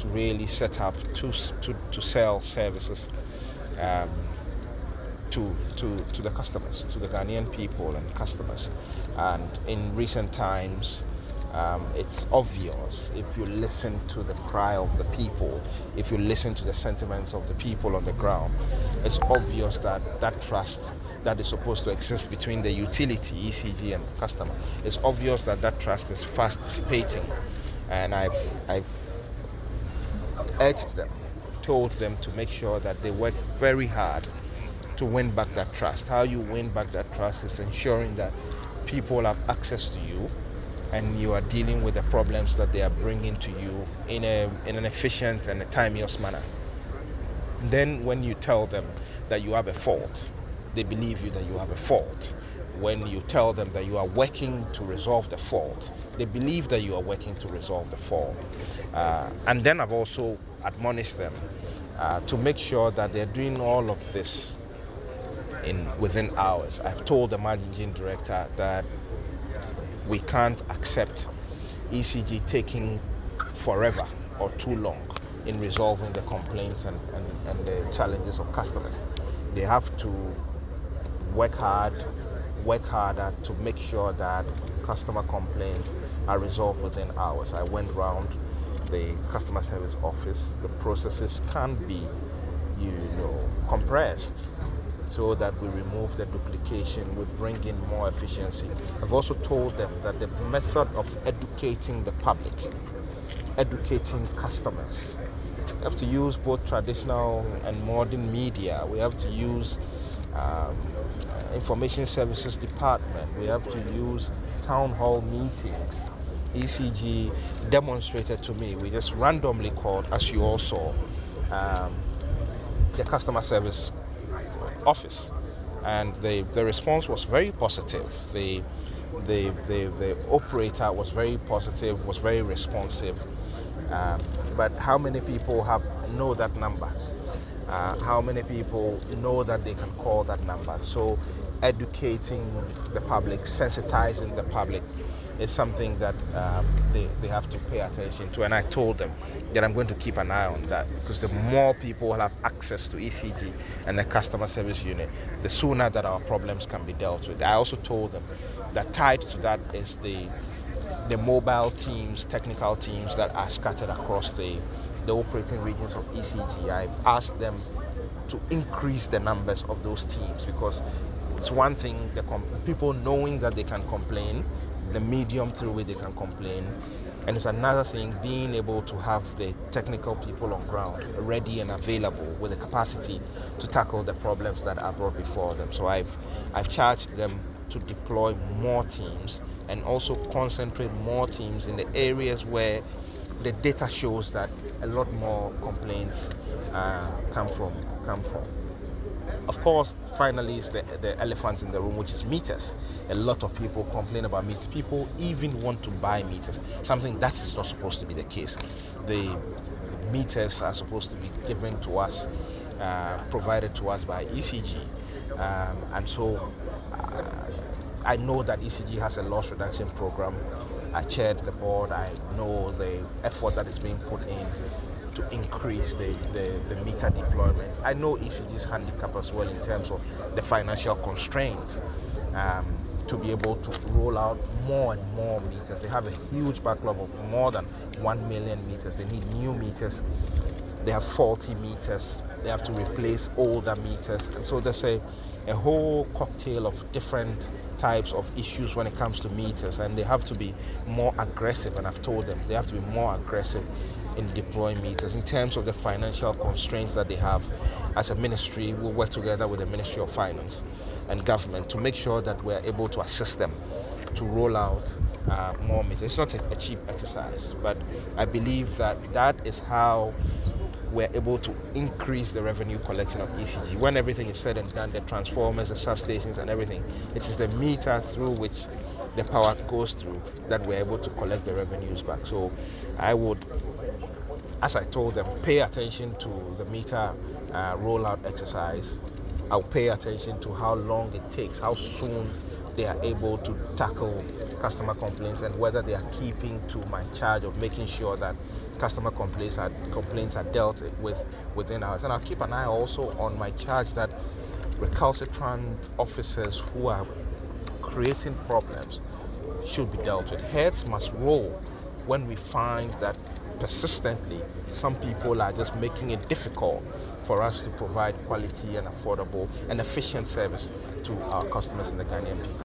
was really set up to sell services to the customers, to the Ghanaian people and customers. And in recent times, it's obvious, if you listen to the cry of the people, if you listen to the sentiments of the people on the ground, it's obvious that that trust that is supposed to exist between the utility, ECG, and the customer, it's obvious that that trust is fast dissipating. And I've urged them, told them to make sure that they work very hard to win back that trust. How you win back that trust is ensuring that people have access to you and you are dealing with the problems that they are bringing to you in an efficient and a timeous manner. Then when you tell them that you have a fault, they believe you that you have a fault. When you tell them that you are working to resolve the fault, they believe that you are working to resolve the fault. And then I've also admonished them to make sure that they're doing all of this within hours. I've told the managing director that we can't accept ECG taking forever or too long in resolving the complaints and the challenges of customers. They have to work harder to make sure that customer complaints are resolved within hours. I went round the customer service office. The processes can be, compressed, so that we remove the duplication, we bring in more efficiency. I've also told them that the method of educating the public, educating customers, we have to use both traditional and modern media. We have to use information services department. We have to use town hall meetings. ECG demonstrated to me, we just randomly called, as you all saw, the customer service office, and the response was very positive. The operator was very positive, was very responsive. But how many people know that number? How many people know that they can call that number? So educating the public, sensitizing the public is something that they have to pay attention to. And I told them that I'm going to keep an eye on that, because the more people have access to ECG and the customer service unit, the sooner that our problems can be dealt with. I also told them that tied to that is the mobile teams, technical teams that are scattered across the operating regions of ECG. I've asked them to increase the numbers of those teams, because it's one thing, people knowing that they can complain, the medium through which they can complain, and it's another thing being able to have the technical people on ground ready and available with the capacity to tackle the problems that are brought before them. So I've charged them to deploy more teams and also concentrate more teams in the areas where the data shows that a lot more complaints come from. Of course, finally, is the elephant in the room, which is meters. A lot of people complain about meters. People even want to buy meters, something that is not supposed to be the case. The meters are supposed to be given to us, provided to us by ECG. And so I know that ECG has a loss reduction program. I chaired the board. I know the effort that is being put in to increase the meter deployment. I know ECG's handicap as well in terms of the financial constraint to be able to roll out more and more meters. They have a huge backlog of more than 1 million meters. They need new meters. They have faulty meters. They have to replace older meters. And so there's a whole cocktail of different types of issues when it comes to meters, and they have to be more aggressive. And I've told them they have to be more aggressive in deploying meters. In terms of the financial constraints that they have, as a ministry, we'll work together with the Ministry of Finance and government to make sure that we're able to assist them to roll out more meters. It's not a cheap exercise, but I believe that is how we're able to increase the revenue collection of ECG. When everything is said and done, the transformers, the substations and everything, it is the meter through which the power goes through that we're able to collect the revenues back. So I would, as I told them, pay attention to the meter rollout exercise. I'll pay attention to how long it takes, how soon they are able to tackle customer complaints, and whether they are keeping to my charge of making sure that customer complaints are dealt with within hours. And I'll keep an eye also on my charge that recalcitrant officers who are creating problems should be dealt with. Heads must roll when we find that persistently some people are just making it difficult for us to provide quality and affordable and efficient service to our customers in the Ghanaian people.